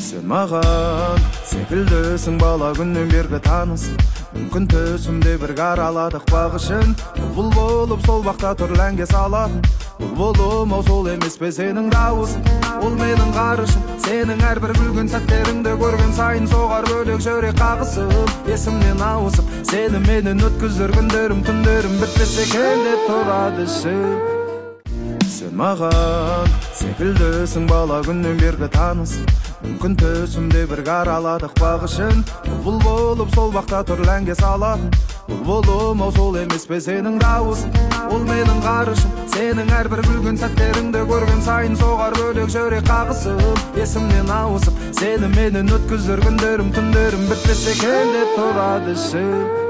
Сен маған секілдісің бала күннен бергі танысың. Мүмкін төсімде бірге араладық бағышын. Бұл болып сол бақта түрләнге салатын. Бұл болым ау сол емес пе сенің дауысың. Ол менің ғарышым, сенің әрбір күлген сәттеріңді көрген сайын соғар бөлек жүрек қағысып, есімнен ауысып, сені менен өткізер күндерім түндерім бітпесе екен деп тұрады ішім. Сен маған секілдісің бала күннен бергі танысың. Мүмкін төсімде бірге араладық бағышын. Бұл болып сол бақта түрләнге салатын. Бұл болым ау сол емес пе сенің дауысың. Ол менің ғарышым, сенің әрбір күлген сәттеріңді көрген сайын соғар бөлек жүрек қағысып, есімнен ауысып, сені менен өткізер күндерім түндерім бітпесе екен деп тұрады ішім.